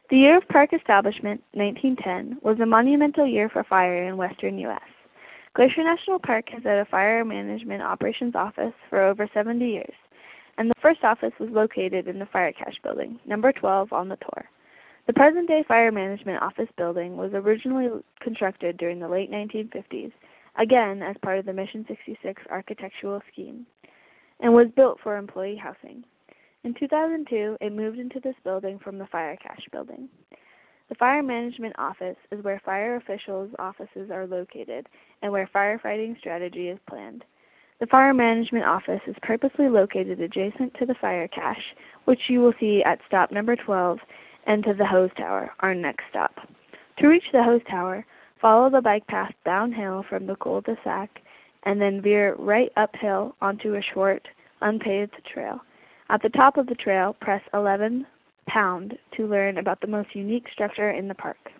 The year of park establishment, 1910, was a monumental year for fire in western U.S. Glacier National Park has had a fire management operations office for over 70 years, and the first office was located in the Fire Cache Building, number 12 on the tour. The present-day Fire Management Office building was originally constructed during the late 1950s, again as part of the Mission 66 architectural scheme, and was built for employee housing. In 2002, it moved into this building from the Fire Cache Building. The Fire Management Office is where fire officials' offices are located and where firefighting strategy is planned. The Fire Management Office is purposely located adjacent to the Fire Cache, which you will see at stop number 12, and to the hose tower, our next stop. To reach the hose tower, follow the bike path downhill from the cul-de-sac and then veer right uphill onto a short, unpaved trail. At the top of the trail, press 11 pound to learn about the most unique structure in the park.